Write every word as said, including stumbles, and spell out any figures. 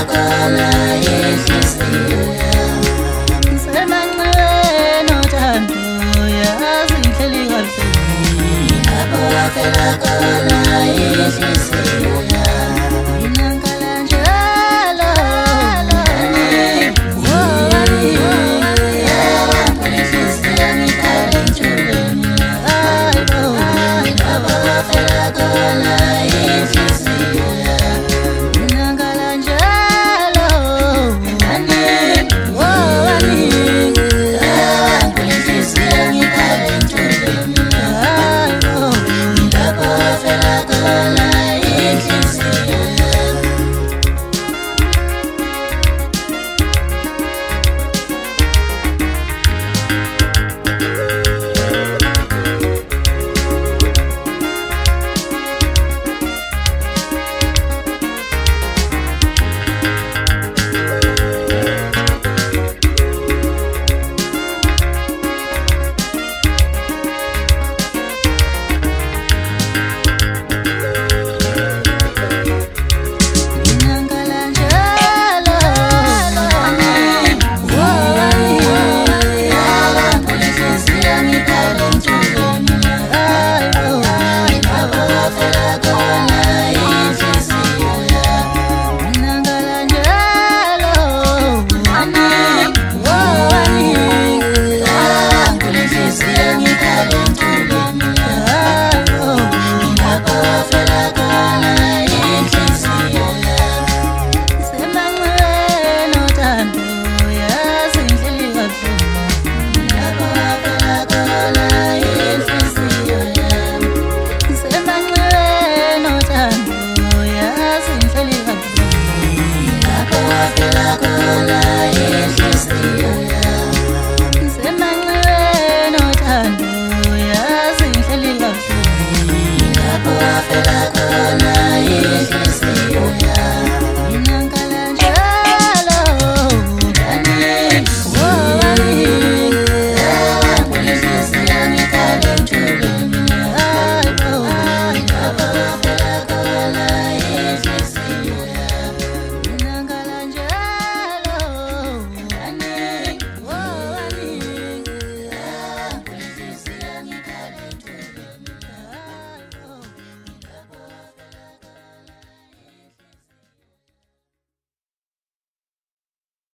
khona inhliziyo yami. Ngisemanqweni othando yazi ngihleli kahle. Lapho wafela khona inhliziyo yami. Nginankala njalo Yawaphula inhliziyo ngikhale ngijule mina. Lapho wafela khona inhliziyo yami. nginankala njalo Yawaphula inhliziyo ngikhale ngijule mina. Lapho wafela khona inhliziyo yami. nginankala njalo Yawaphula inhliziyo ngikhale ngijule mina. Lapho wafela khona inhliziyo yami. nginankala njalo Yawaphula inhliziyo ngikhale ngijule mina. Lapho wafela khona inhliziyo yami. ngisemanqweni othando yazi ngihleli kahle. Lapho wafela khona inhliziyo yami. Ngisemanqweni othando yazi ngihleli kahle. Lapho wafela khona inhliziyo yami. Ngisemanqweni othando yazi ngihleli kahle. Lapho wafela